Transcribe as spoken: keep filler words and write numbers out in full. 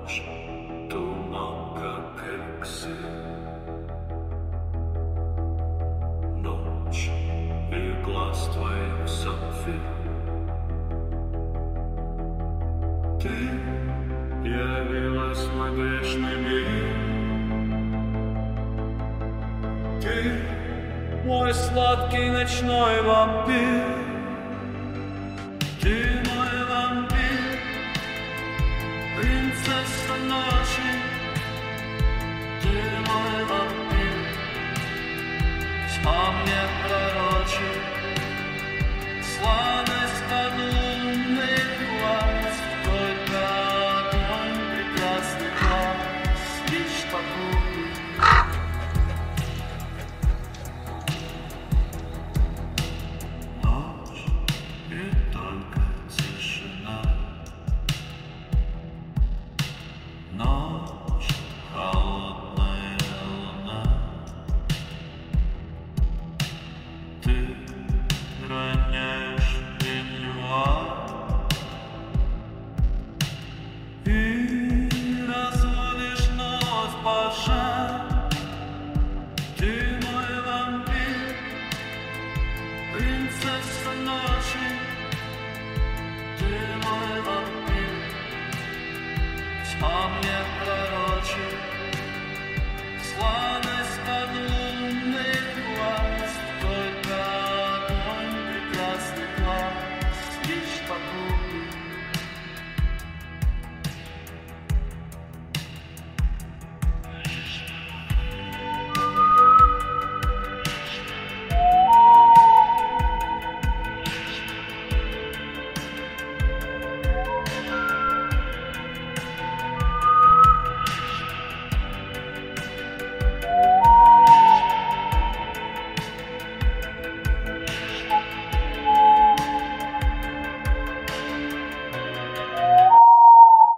Ночь, туман, как эксы. Ночь, и глаз твоих сапфир. Ты явилась в мой грешный мир. Ты мой сладкий ночной вампир. Ты мой вампир, принцесса ночи. Ты мой вампир, тьма мне пророчит сладость от лунных глаз. Только огонь, прекрасный глаз, лишь покой. Ночь и только тишина. Ночь